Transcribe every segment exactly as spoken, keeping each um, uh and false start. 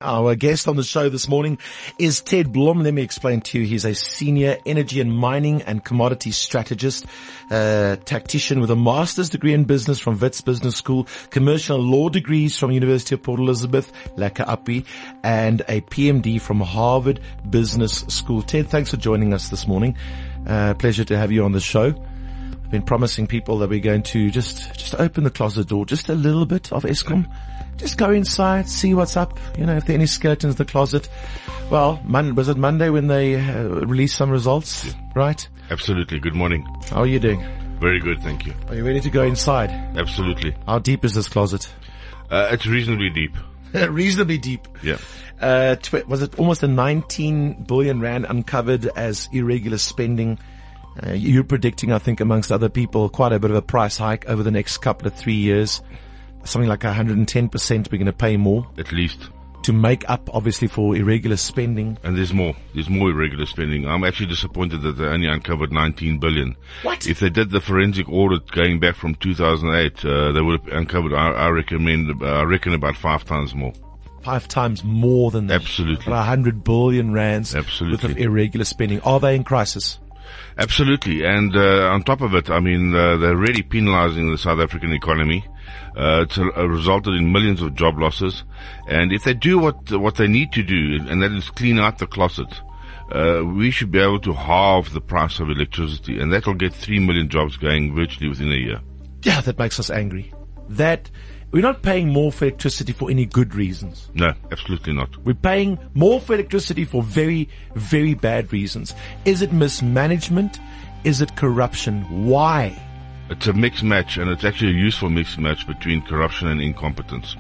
Our guest on the show this morning is Ted Blom. Let me explain to you. He's a senior energy and mining and commodities strategist, uh, tactician with a master's degree in business from Wits Business School, commercial law degrees from University of Port Elizabeth, Lekker Appie, and a P M D from Harvard Business School. Ted, thanks for joining us this morning. Uh, pleasure to have you on the show. I've been promising people that we're going to just, just open the closet door just a little bit of Eskom. Just go inside, see what's up, you know, if there are any skeletons in the closet. Well, Mon- was it Monday when they uh, released some results, yeah. Right? Absolutely. Good morning. How are you doing? Very good, thank you. Are you ready to go inside? Absolutely. How deep is this closet? Uh, it's reasonably deep. Reasonably deep. Yeah. Uh, tw- was it almost a nineteen billion rand uncovered as irregular spending? Uh, you're predicting, I think, amongst other people, quite a bit of a price hike over the next couple of three years. Something like one hundred ten percent we're going to pay more. At least. To make up, obviously, for irregular spending. And there's more. There's more irregular spending. I'm actually disappointed that they only uncovered nineteen billion. What? If they did the forensic audit going back from two thousand eight, uh, they would have uncovered, I, I recommend, uh, I reckon about five times more. Five times more than that. Absolutely. one hundred billion rands. Absolutely. Worth of irregular spending. Are they in crisis? Absolutely. And, uh, on top of it, I mean, uh, they're really penalizing the South African economy. Uh, it's uh, resulted in millions of job losses. And if they do what, what they need to do, and that is clean out the closet, uh, we should be able to halve the price of electricity. And that will get three million jobs going virtually within a year. Yeah, that makes us angry. That, we're not paying more for electricity for any good reasons. No, absolutely not. We're paying more for electricity for very, very bad reasons. Is it mismanagement? Is it corruption? Why? It's a mixed match, and it's actually a useful mixed match between corruption and incompetence.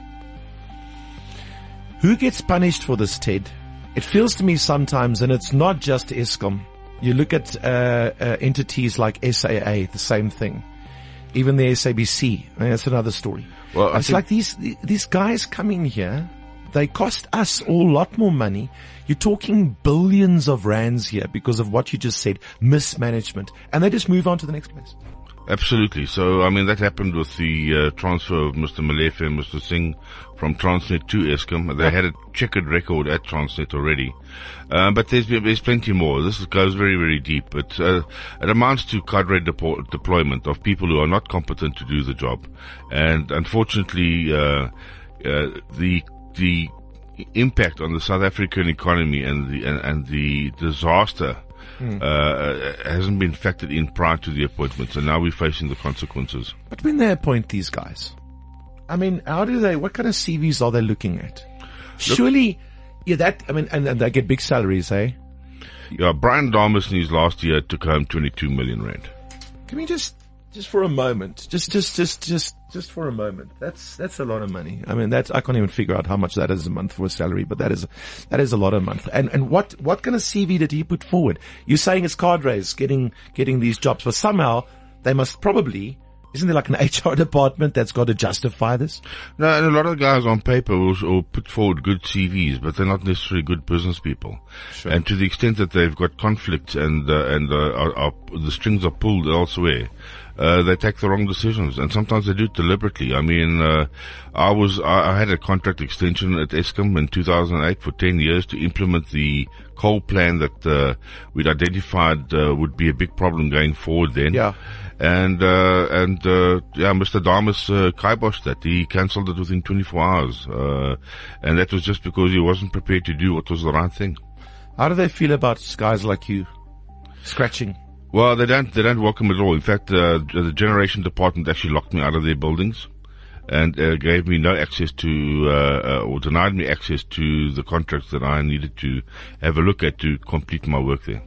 Who gets punished for this, Ted? It feels to me sometimes, and it's not just Eskom. You look at uh, uh, entities like S A A, the same thing. Even the S A B C, I mean, that's another story. Well, it's like these these guys coming here, they cost us all a lot more money. You're talking billions of rands here because of what you just said, mismanagement, and they just move on to the next place. Absolutely. So, I mean, that happened with the uh, transfer of Mister Molefe and Mister Singh from Transnet to Eskom. They had a checkered record at Transnet already. Uh, but there's, there's plenty more. This goes very, very deep. It, uh, it amounts to cadre depo- deployment of people who are not competent to do the job. And unfortunately, uh, uh, the, the impact on the South African economy and the, and, and the disaster Hmm. Uh, hasn't been factored in prior to the appointment, so now we're facing the consequences. But when they appoint these guys, I mean, how do they, what kind of C Vs are they looking at? Look, surely, yeah, that, I mean, and, and they get big salaries, eh? Yeah, Brian Dames in his last year took home twenty-two million rand. Can we just, just for a moment, just, just, just, just, just for a moment, that's, that's a lot of money. I mean, that's, I can't even figure out how much that is a month for a salary, but that is, that is a lot a month. And, and what, what kind of C V did he put forward? You're saying it's cadres getting, getting these jobs, but somehow they must probably, isn't there like an H R department that's got to justify this? No, and a lot of guys on paper will, will put forward good C Vs, but they're not necessarily good business people. Sure. And to the extent that they've got conflict and, uh, and, uh, are, are, the strings are pulled elsewhere, Uh, they take the wrong decisions, and sometimes they do it deliberately. I mean, uh, I was, I, I had a contract extension at Eskom in two thousand eight for ten years to implement the coal plan that, uh, we'd identified, uh, would be a big problem going forward then. Yeah. And, uh, and, uh, yeah, Mister Dames, uh, kiboshed that. He cancelled it within twenty-four hours. Uh, and that was just because he wasn't prepared to do what was the right thing. How do they feel about guys like you scratching? Well, they don't, they don't welcome at all. In fact, uh, the generation department actually locked me out of their buildings and uh, gave me no access to, uh, uh, or denied me access to the contracts that I needed to have a look at to complete my work there.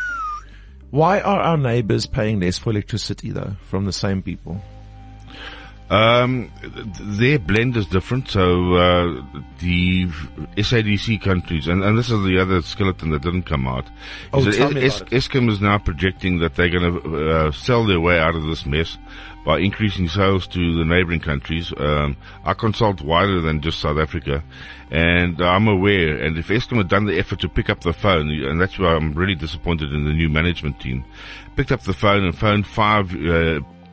Why are our neighbors paying less for electricity though, from the same people? Um, their blend is different. So, uh, the S A D C countries, and, and this is the other skeleton that didn't come out. Oh, is tell that me es- about it. Eskom is now projecting that they're going to uh, sell their way out of this mess by increasing sales to the neighboring countries. Um, I consult wider than just South Africa, and I'm aware, and if Eskom had done the effort to pick up the phone, and that's why I'm really disappointed in the new management team, picked up the phone and phoned five, uh,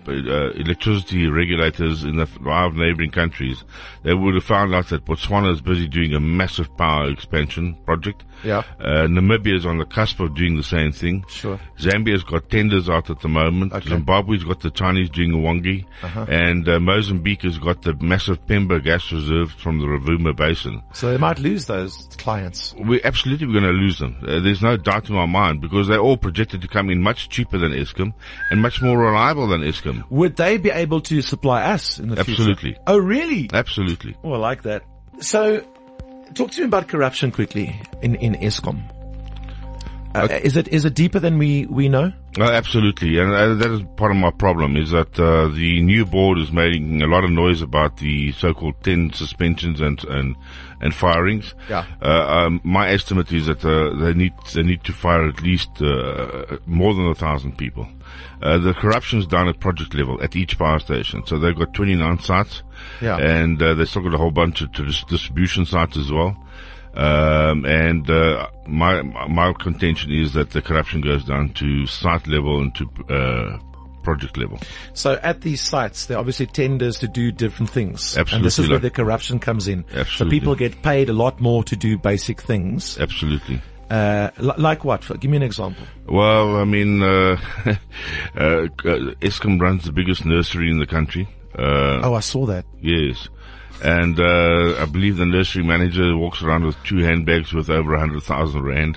uh, electricity regulators in the five neighboring countries, they would have found out that Botswana is busy doing a massive power expansion project. Yeah. Uh, Namibia is on the cusp of doing the same thing. Sure. Zambia's got tenders out at the moment. Okay. Zimbabwe's got the Chinese doing Wangi. Uh-huh. And uh, Mozambique has got the massive Pemba gas reserve from the Rovuma Basin. So they might lose those clients. We're absolutely going to lose them. Uh, there's no doubt in my mind, because they're all projected to come in much cheaper than Eskom and much more reliable than Eskom. Would they be able to supply us in the Absolutely. future? Oh, really? Absolutely. Oh, I like that. So, talk to me about corruption quickly in, in Eskom. Uh, Okay. Is it, is it deeper than we, we know? Uh, absolutely, and uh, that is part of my problem, is that uh, the new board is making a lot of noise about the so-called ten suspensions and and, and firings. Yeah. Uh, um, my estimate is that uh, they need they need to fire at least uh, more than a thousand people. Uh, the corruption is done at project level at each power station, so they've got twenty-nine sites, Yeah. and uh, they've still got a whole bunch of dis- distribution sites as well. Um, and, uh, my, my contention is that the corruption goes down to site level and to, uh, project level. So at these sites, there are obviously tenders to do different things. Absolutely. And this is where Like- the corruption comes in. So Absolutely. people get paid a lot more to do basic things. Absolutely. Uh, li- like what? Give me an example. Well, I mean, uh, uh, Eskom runs the biggest nursery in the country. Uh, Oh, I saw that. yes. And, uh, I believe the nursery manager walks around with two handbags worth over a hundred thousand rand.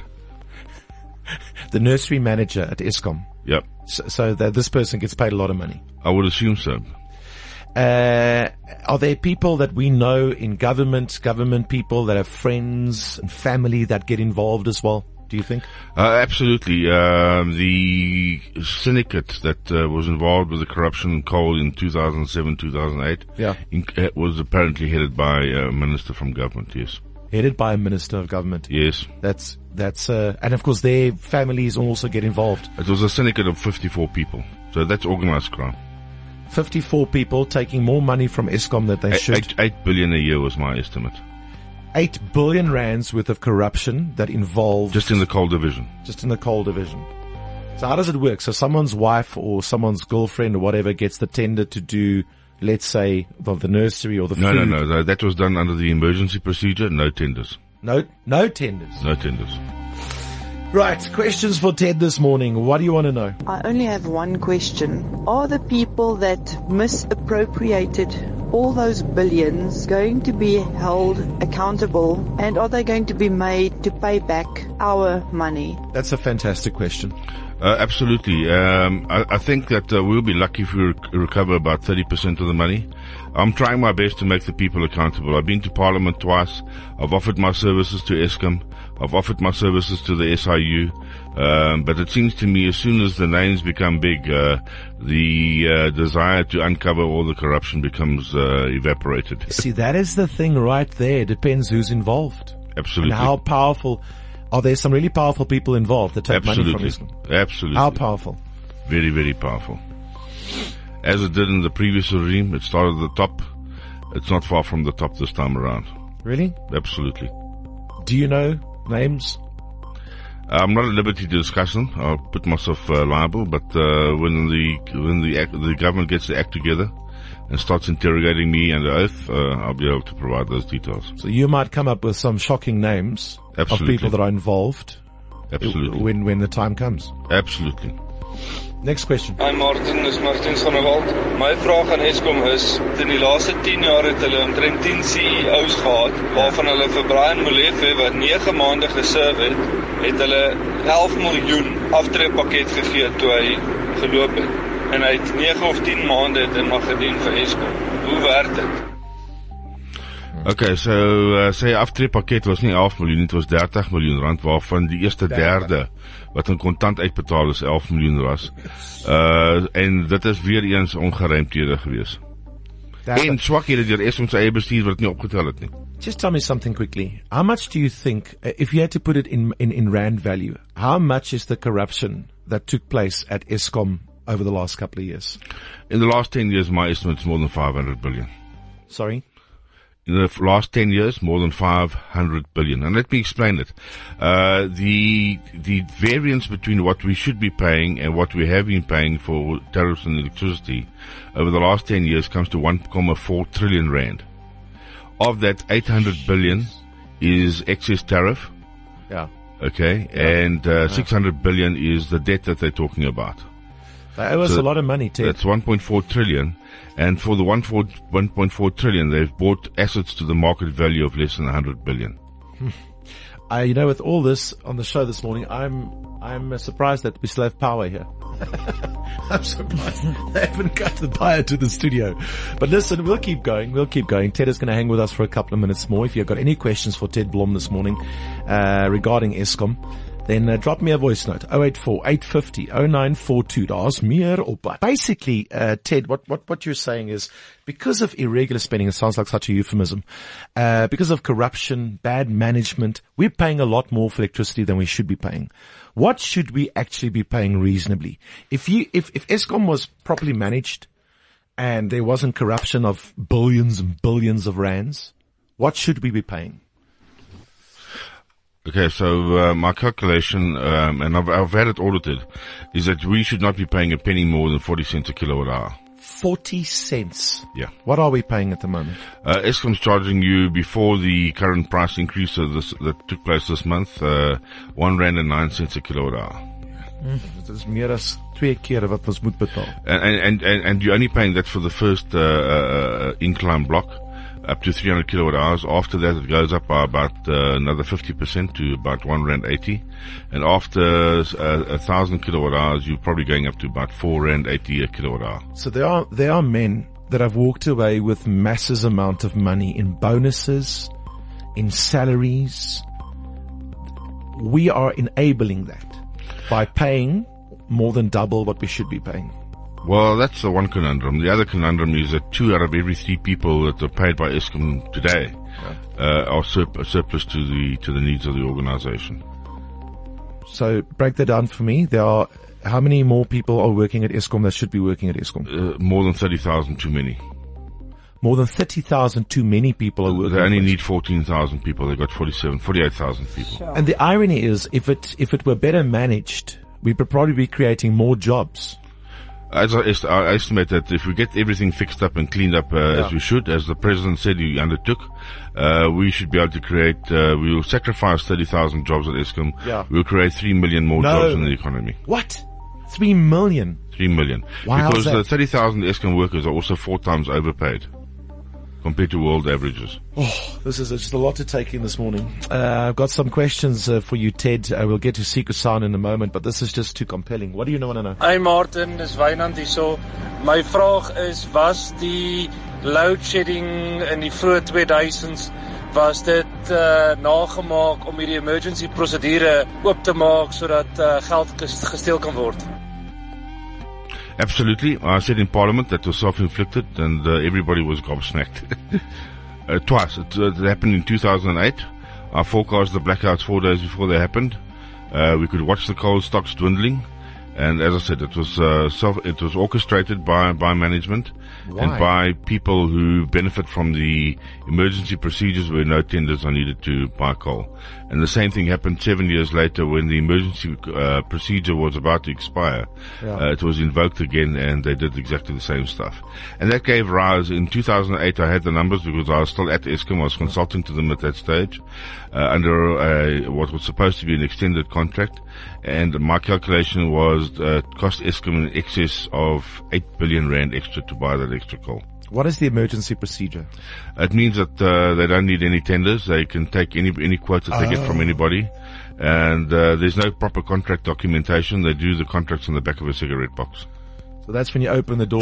The nursery manager at Eskom. Yep. So, so that this person gets paid a lot of money. I would assume so. Uh, are there people that we know in government, government people that have friends and family that get involved as well? Do you think? Uh, absolutely. Um, the syndicate that uh, was involved with the corruption in coal in two thousand seven, two thousand eight Yeah. in, uh, was apparently headed by a minister from government, yes. Headed by a minister of government. Yes. That's, that's, uh, and of course their families also get involved. It was a syndicate of fifty-four people. So that's organized crime. fifty-four people taking more money from Eskom than they Eight, should. eight, eight billion a year was my estimate. Eight billion rands worth of corruption that involved Just in the coal division. just in the coal division. So how does it work? So someone's wife or someone's girlfriend or whatever gets the tender to do, let's say, the, the nursery or the No, food. no, no. That was done under the emergency procedure. No tenders. No, no tenders. No tenders. Right. Questions for Ted this morning. What do you want to know? I only have one question. Are the people that misappropriated all those billions going to be held accountable, and are they going to be made to pay back our money? That's a fantastic question. Uh, absolutely. Um, I, I think that uh, we'll be lucky if we rec- recover about thirty percent of the money. I'm trying my best to make the people accountable. I've been to Parliament twice. I've offered my services to Eskom. I've offered my services to the S I U. Um, but it seems to me as soon as the names become big, uh, the uh, desire to uncover all the corruption becomes uh, evaporated. See, that is the thing right there. It depends who's involved. Absolutely. And how powerful. Are there some really powerful people involved that take money Absolutely. from Eskom? Absolutely. How powerful? Very, very powerful. As it did in the previous regime, it started at the top. It's not far from the top this time around. Really? Absolutely. Do you know names? I'm not at liberty to discuss them. I'll put myself uh, liable. But uh, when the when the act, the government gets the act together and starts interrogating me under oath, uh, I'll be able to provide those details. So you might come up with some shocking names Absolutely. of people that are involved Absolutely. when when the time comes. Absolutely. Next question. Hi Martin, dis Martin van der Walt. My vraag aan Eskom is, in die laaste tien jaar het hulle omtrent tien C E O's gehad, waarvan hulle vir Brian Molefe, wat nege maande geserve het, het hulle elf miljoen aftreepakket gegee toe hy geloop het. En hy het nege of tien maande het in mag gedien vir Eskom. Hoe werk dit? Okay, so uh, sy aftreepakket was nie elf miljoen, dit was dertig miljoen rand, waarvan die eerste derde wat in kontant uitbetaal is elf miljoen was. Uh, en dit is weer eens ongeruimthede gewees. En swakhede deur Eskom se eie bestuur wat nie opgetel het nie. Just tell me something quickly. How much do you think, uh, if you had to put it in, in, in rand value, how much is the corruption that took place at Eskom over the last couple of years? In the last ten years, my estimate is more than five hundred billion. Sorry? In the last ten years, more than five hundred billion. And let me explain it. Uh, the, the variance between what we should be paying and what we have been paying for tariffs and electricity over the last ten years comes to one point four trillion rand. Of that, eight hundred billion is excess tariff. Yeah. Okay. Yeah. And, uh, yeah. six hundred billion is the debt that they're talking about. They owe us So a lot of money, Ted. That's one point four trillion. And for the one point four trillion, they've bought assets to the market value of less than one hundred billion. I, you know, with all this on the show this morning, I'm, I'm uh, surprised that we still have power here. I'm surprised they haven't cut the power to the studio. But listen, we'll keep going. We'll keep going. Ted is going to hang with us for a couple of minutes more. If you've got any questions for Ted Blom this morning, uh, regarding Eskom, then uh, drop me a voice note, oh eight four, eight five oh, oh nine four two. Daar's meer op. Basically, uh, Ted, what, what, what you're saying is because of irregular spending, it sounds like such a euphemism, uh, because of corruption, bad management, we're paying a lot more for electricity than we should be paying. What should we actually be paying reasonably? If you, if, if Eskom was properly managed and there wasn't corruption of billions and billions of rands, what should we be paying? Okay, so uh, my calculation, um, and I've, I've had it audited, is that we should not be paying a penny more than forty cents a kilowatt hour. forty cents? Yeah. What are we paying at the moment? Uh, Eskom's charging you, before the current price increase of this, that took place this month, uh, one rand and nine cents a kilowatt hour. Mm, dit is meer as twee keer wat ons moet betaal. And, and, and, and you're only paying that for the first, uh, uh, incline block, up to three hundred kilowatt hours. After that, it goes up by about uh, another fifty percent to about one rand eighty. And after uh, a thousand kilowatt hours, you're probably going up to about four rand eighty a kilowatt hour. So there are, there are men that have walked away with massive amount of money in bonuses, in salaries. We are enabling that by paying more than double what we should be paying. Well, that's the one conundrum. The other conundrum is that two out of every three people that are paid by Eskom today yeah. uh, are sur- surplus to the to the needs of the organization. So break that down for me. There are how many more people are working at Eskom that should be working at Eskom? Uh, more than thirty thousand too many. More than thirty thousand too many people are working. They only need fourteen thousand people. They've got forty-seven, forty-eight thousand people. Sure. And the irony is, if it if it were better managed, we would probably be creating more jobs. As I, est- I estimate that if we get everything fixed up and cleaned up uh, yeah. as we should, as the president said he undertook, uh, we should be able to create, uh, we will sacrifice thirty thousand jobs at Eskom. Yeah. We'll create three million more no. jobs in the economy. What? Three million? Three million. Why because the uh, thirty thousand Eskom workers are also four times overpaid compared to world averages. Oh, this is just a lot to take in this morning. Uh, I've got some questions uh, for you, Ted. Uh, we'll get to Secret Sound in a moment, but this is just too compelling. What do you want to know? Hi Martin, dis Wynand hier so. My vraag is, was die load shedding in die vroeë twee duisends, was dit uh, nagemaak om hierdie emergency prosedure oop te maak sodat uh, geld gesteel kan word? Absolutely. I said in Parliament that was self-inflicted and uh, everybody was gobsmacked. uh, twice. It, it happened in two thousand eight. I forecast the blackouts four days before they happened. Uh, we could watch the coal stocks dwindling. And as I said, it was uh, self, it was orchestrated by, by management. Why? And by people who benefit from the emergency procedures where no tenders are needed to buy coal. And the same thing happened seven years later when the emergency uh, procedure was about to expire. Yeah. Uh, it was invoked again and they did exactly the same stuff. And that gave rise, in two thousand eight I had the numbers because I was still at Eskom, I was consulting to them at that stage, uh, under uh, what was supposed to be an extended contract. And my calculation was uh, it cost Eskom in excess of eight billion rand extra to buy that extra coal. What is the emergency procedure? It means that uh, they don't need any tenders. They can take any any quotes that they oh. get from anybody. And uh, there's no proper contract documentation. They do the contracts on the back of a cigarette box. So that's when you open the door,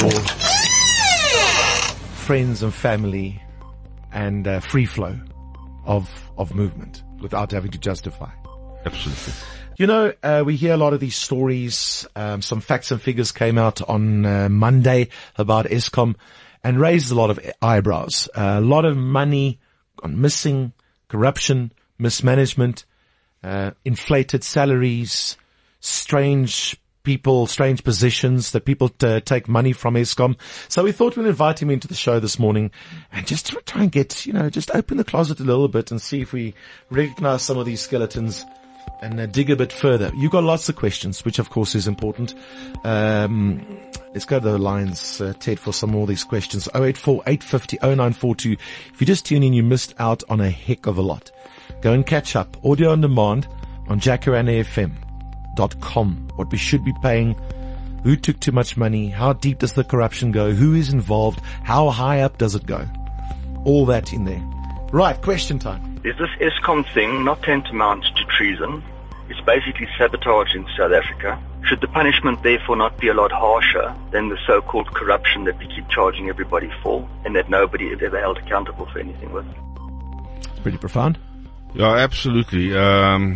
friends and family, and uh, free flow of of movement without having to justify. Absolutely. You know, uh, we hear a lot of these stories. Um, some facts and figures came out on uh, Monday about Eskom and raised a lot of eyebrows. Uh, a lot of money on missing, corruption, mismanagement, uh, inflated salaries, strange people, strange positions, that people uh, take money from Eskom. So we thought we'd invite him into the show this morning and just to try and get, you know, just open the closet a little bit and see if we recognize some of these skeletons and uh, dig a bit further. You've got lots of questions, which of course is important. Um, let's go to the lines, uh, Ted, for some more of these questions. oh eight four, eight five oh, oh nine four two. If you just tune in, you missed out on a heck of a lot. Go and catch up. Audio on demand on jacaranda f m dot com. What we should be paying, who took too much money, how deep does the corruption go, who is involved, how high up does it go? All that in there. Right, question time. Is this Eskom thing not tantamount to treason? It's basically sabotage in South Africa. Should the punishment therefore not be a lot harsher than the so-called corruption that we keep charging everybody for and that nobody is ever held accountable for anything with? It's pretty profound. Yeah, absolutely. Um,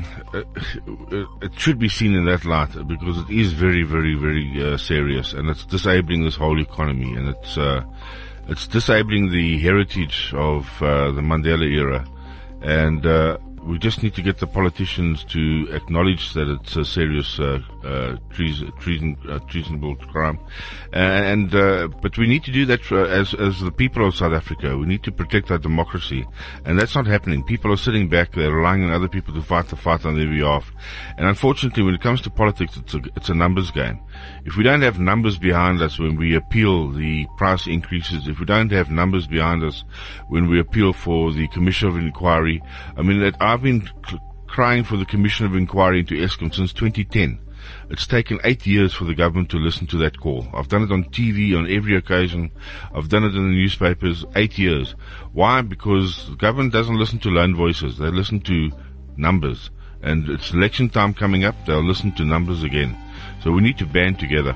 it should be seen in that light because it is very, very, very uh, serious, and it's disabling this whole economy, and it's uh, it's disabling the heritage of uh, the Mandela era, and uh, we just need to get the politicians to acknowledge that it's a serious uh, uh, treason, treason, uh, treasonable crime, and uh, but we need to do that for, as as the people of South Africa. We need to protect our democracy, and that's not happening. People are sitting back; they're relying on other people to fight the fight on their behalf. And unfortunately, when it comes to politics, it's a it's a numbers game. If we don't have numbers behind us when we appeal the price increases, if we don't have numbers behind us when we appeal for the Commission of Inquiry, I mean, that I've been cl- crying for the Commission of Inquiry into Eskom since twenty ten. It's taken eight years for the government to listen to that call. I've done it on T V on every occasion. I've done it in the newspapers. Eight years. Why? Because the government doesn't listen to lone voices. They listen to numbers. And it's election time coming up. They'll listen to numbers again. So we need to band together.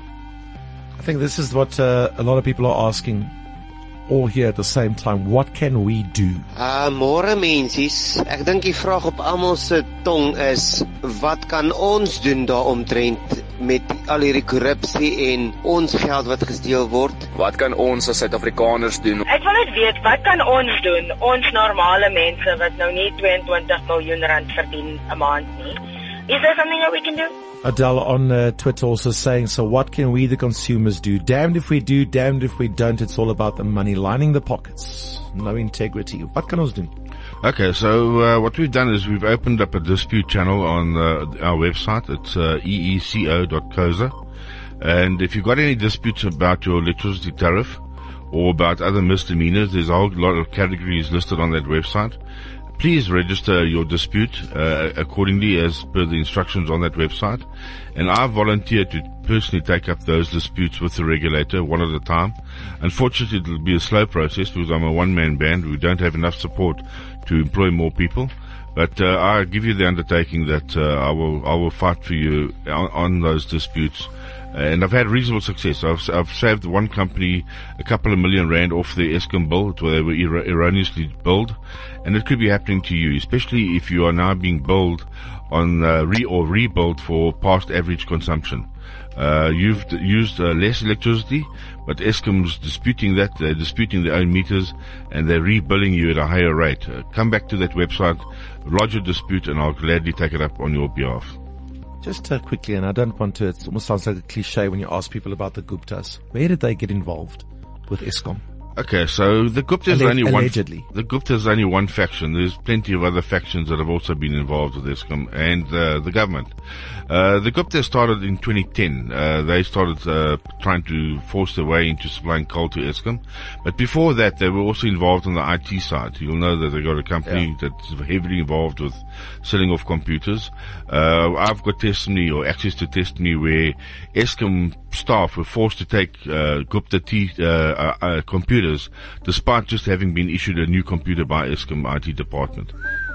I think this is what uh, a lot of people are asking all here at the same time. What can we do? Uh, môre mensies, ek dink die vraag op almal se tong is, wat kan ons doen daaromtrent met al hierdie korrupsie en ons geld wat gesteel word? Wat kan ons as Suid-Afrikaners doen? Ek wil net weet, wat kan ons doen, ons normale mense wat nou nie tweeëntwintig miljoen rand verdien 'n maand nie? Is there something that we can do? Adele on uh, Twitter also saying, so what can we the consumers do? Damned if we do, damned if we don't. It's all about the money lining the pockets. No integrity. What can we do? Okay, so uh, what we've done is we've opened up a dispute channel on uh, our website. It's uh, e e c o dot c o s a. And if you've got any disputes about your electricity tariff or about other misdemeanors, there's a whole lot of categories listed on that website. Please register your dispute uh, accordingly as per the instructions on that website. And I volunteer to personally take up those disputes with the regulator one at a time. Unfortunately, it'll be a slow process because I'm a one-man band. We don't have enough support to employ more people. But uh, I give you the undertaking that uh, I will I will fight for you on, on those disputes. And I've had reasonable success. I've, I've saved one company a couple of million rand off their Eskom bill where they were er- erroneously billed. And it could be happening to you, especially if you are now being billed on uh, re or rebuild for past average consumption. Uh, you've d- used uh, less electricity, but Eskom's disputing that. They're disputing their own meters and they're rebilling you at a higher rate. Uh, come back to that website, lodge a dispute, and I'll gladly take it up on your behalf. Just uh, quickly, and I don't want to, it almost sounds like a cliche when you ask people about the Guptas. Where did they get involved with Eskom? Okay, so the Guptas Alleg- only allegedly. one. The Guptas only one faction. There's plenty of other factions that have also been involved with Eskom and uh, the government. Uh, the Guptas started in twenty ten. Uh, they started uh, trying to force their way into supplying coal to Eskom. But before that, they were also involved on the I T side. You'll know that they got a company yeah. that's heavily involved with selling off computers. Uh, I've got testimony or access to testimony where Eskom staff were forced to take uh, Gupta T, uh, uh, uh, computers despite just having been issued a new computer by Eskom I T department.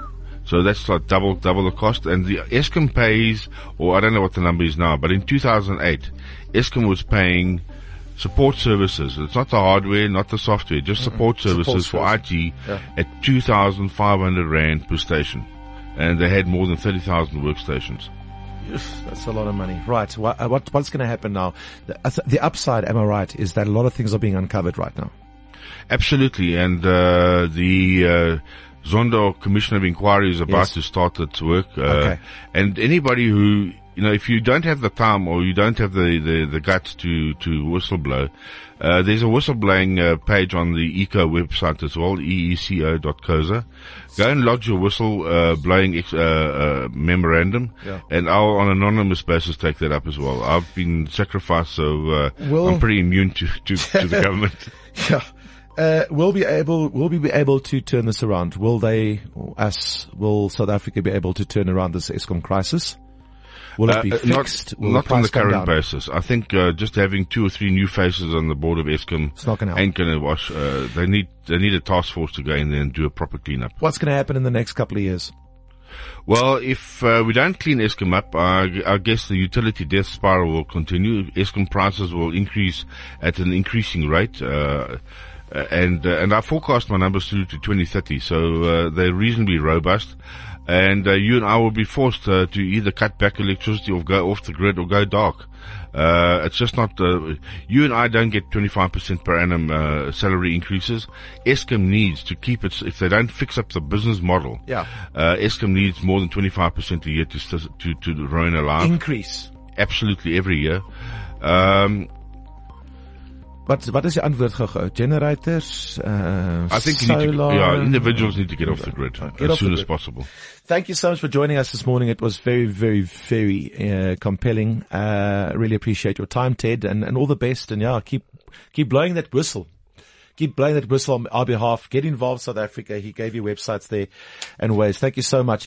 So that's like double, double the cost. And the Eskom pays, or I don't know what the number is now, but in two thousand eight, Eskom was paying support services. It's not the hardware, not the software, just mm-hmm. support services support for service. I T yeah. at two thousand five hundred rand per station. And they had more than thirty thousand workstations. That's a lot of money. Right. What, what what's going to happen now? The, the upside, am I right, is that a lot of things are being uncovered right now? Absolutely. And uh, the uh, Zondo Commission of Inquiry is about yes. to start its work. Uh, okay. And anybody who you know, if you don't have the time or you don't have the, the, the guts to, to whistleblow, uh, there's a whistleblowing uh, page on the E C O website as well, E E C O dot coza. Go and lodge your whistle uh, blowing ex- uh, uh, memorandum, Yeah. and I'll on an anonymous basis take that up as well. I've been sacrificed, so uh, Well- I'm pretty immune to, to, to the government. Yeah. Uh, will be able, will we be able to turn this around? Will they, or us, will South Africa be able to turn around this Eskom crisis? Will it be Uh, fixed? Not, Will not on the price come current down? basis. I think uh, just having two or three new faces on the board of Eskom It's not gonna help. ain't going to wash. Uh, they need they need a task force to go in there and do a proper cleanup. What's going to happen in the next couple of years? Well, if uh, we don't clean Eskom up, I, I guess the utility death spiral will continue. Eskom prices will increase at an increasing rate. Uh, Uh, and uh, and I forecast my numbers through to twenty thirty, so uh, they're reasonably robust. And uh, you and I will be forced uh, to either cut back electricity or go off the grid or go dark. Uh, it's just not. Uh, you and I don't get twenty-five percent per annum uh, salary increases. Eskom needs to keep its. If they don't fix up the business model, Yeah. uh, Eskom needs more than twenty-five percent a year to st- to to remain alive. Increase. Absolutely every year. Um, Wat, wat is die antwoord gou? Generators, uh, I think you need to, solar? yeah, individuals need to get off the grid Get as off soon the as grid. possible. Thank you so much for joining us this morning. It was very, very, very uh, compelling. Uh, really appreciate your time, Ted, and, and all the best. And yeah, keep keep blowing that whistle. Keep blowing that whistle on our behalf. Get involved, South Africa. He gave you websites there and ways. Thank you so much.